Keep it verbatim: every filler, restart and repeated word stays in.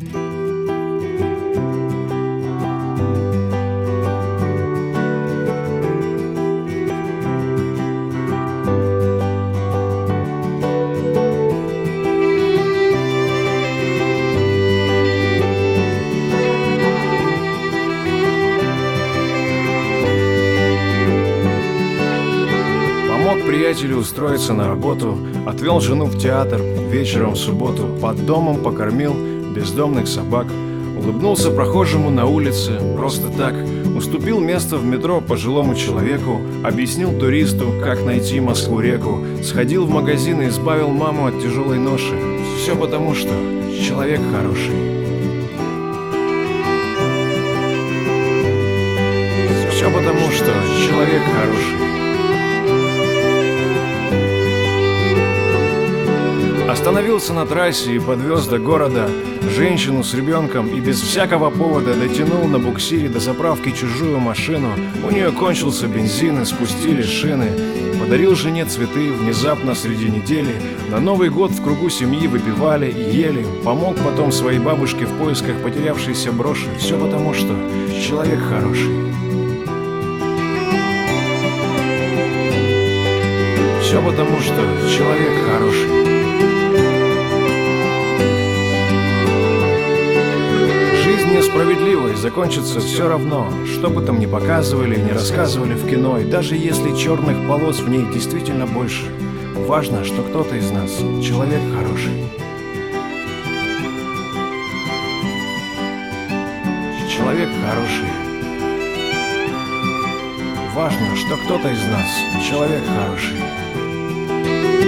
Приятелю устроиться на работу, отвел жену в театр вечером в субботу, под домом покормил бездомных собак, улыбнулся прохожему на улице просто так, уступил место в метро пожилому человеку, объяснил туристу, как найти Москву-реку, сходил в магазин и избавил маму от тяжелой ноши. Все потому, что человек хороший. Все потому, что человек хороший. Остановился на трассе и подвез до города женщину с ребенком и без всякого повода дотянул на буксире до заправки чужую машину. У нее кончился бензин и спустили шины. Подарил жене цветы внезапно среди недели. На Новый год в кругу семьи выпивали и ели. Помог потом своей бабушке в поисках потерявшейся броши. Все потому, что человек хороший. Все потому, что человек хороший. Несправедливо и закончится все равно, что бы там ни показывали и не рассказывали в кино. И даже если черных полос в ней действительно больше, важно, что кто-то из нас человек хороший. Человек хороший. Важно, что кто-то из нас человек хороший.